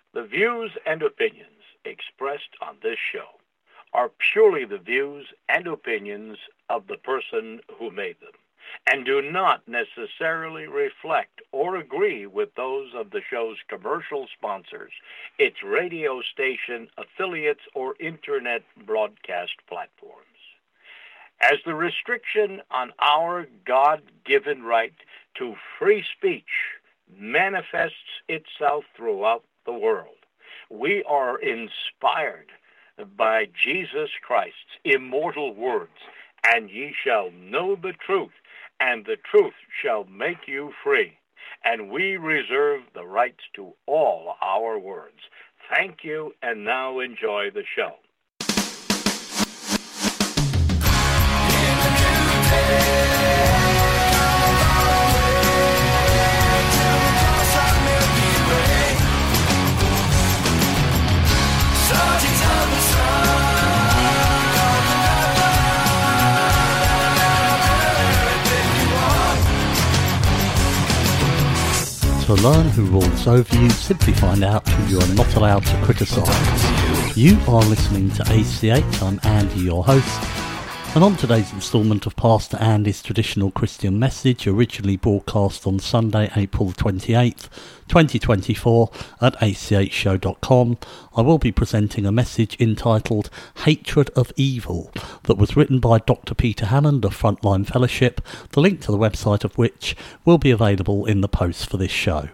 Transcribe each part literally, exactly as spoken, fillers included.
The views and opinions expressed on this show are purely the views and opinions of the person who made them, and do not necessarily reflect or agree with those of the show's commercial sponsors, its radio station affiliates, or internet broadcast platforms. As the restriction on our God-given right to free speech manifests itself throughout the world, we are inspired by Jesus Christ's immortal words, and ye shall know the truth, and the truth shall make you free. And we reserve the rights to all our words. Thank you, and now enjoy the show. To learn who rules over you, simply find out who you are not allowed to criticise. You are listening to A C H, I'm Andy, your host, and on today's instalment of Pastor Andy's Traditional Christian Message, originally broadcast on Sunday, April twenty-eighth, twenty twenty-four at a c h show dot com, I will be presenting a message entitled Hatred of Evil that was written by Doctor Peter Hammond of Frontline Fellowship, the link to the website of which will be available in the post for this show.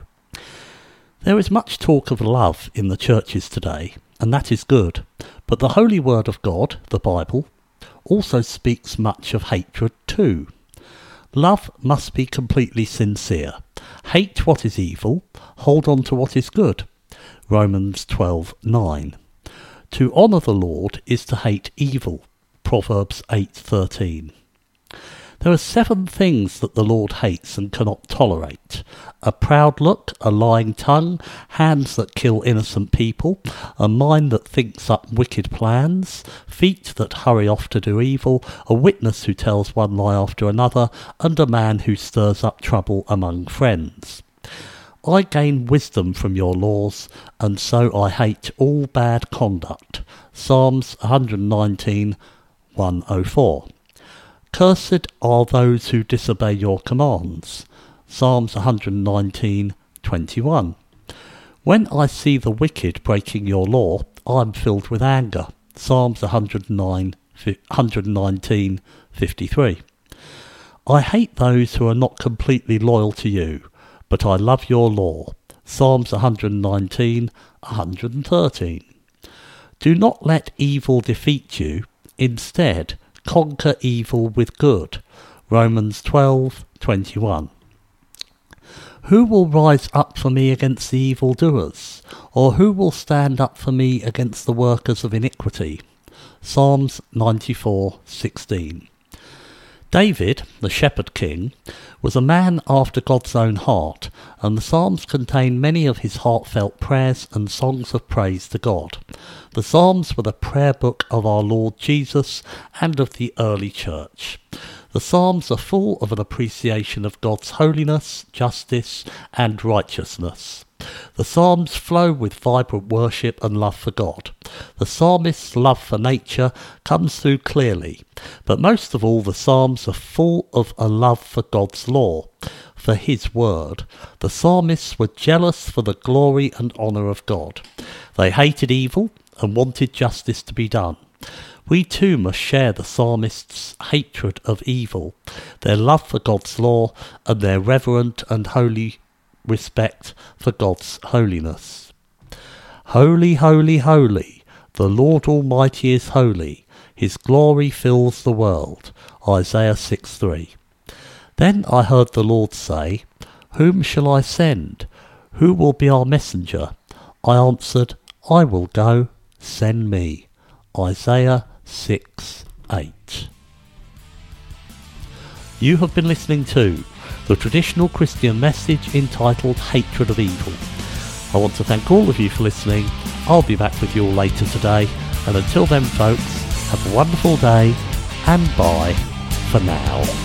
There is much talk of love in the churches today, and that is good, but the Holy Word of God, the Bible, also speaks much of hatred too. Love must be completely sincere. Hate what is evil, hold on to what is good. Romans twelve nine. To honour the Lord is to hate evil. Proverbs eight thirteen. There are seven things that the Lord hates and cannot tolerate: a proud look, a lying tongue, hands that kill innocent people, a mind that thinks up wicked plans, feet that hurry off to do evil, a witness who tells one lie after another, and a man who stirs up trouble among friends. I gain wisdom from your laws, and so I hate all bad conduct. Psalms one nineteen, one oh four. Cursed are those who disobey your commands. Psalms one nineteen, twenty-one. When I see the wicked breaking your law, I am filled with anger. Psalms one nineteen, fifty-three. I hate those who are not completely loyal to you, but I love your law. Psalms one nineteen, one thirteen. Do not let evil defeat you. Instead, conquer evil with good. Romans twelve twenty-one. Who will rise up for me against the evildoers? Or who will stand up for me against the workers of iniquity? Psalms ninety-four sixteen. David, the shepherd king, was a man after God's own heart, and the Psalms contain many of his heartfelt prayers and songs of praise to God. The Psalms were the prayer book of our Lord Jesus and of the early church. The Psalms are full of an appreciation of God's holiness, justice, and righteousness. The Psalms flow with vibrant worship and love for God. The psalmist's love for nature comes through clearly, but most of all the Psalms are full of a love for God's law, for his word. The psalmists were jealous for the glory and honour of God. They hated evil and wanted justice to be done. We too must share the psalmists' hatred of evil, their love for God's law, and their reverent and holy respect for God's holiness. Holy, holy, holy, the Lord Almighty is holy. His glory fills the world. Isaiah six three. Then I heard the Lord say, Whom shall I send? Who will be our messenger? I answered, I will go, send me. Isaiah six eight. You have been listening to the Traditional Christian Message entitled Hatred of Evil. I want to thank all of you for listening. I'll be back with you all later today, and until then folks, have a wonderful day, and bye for now.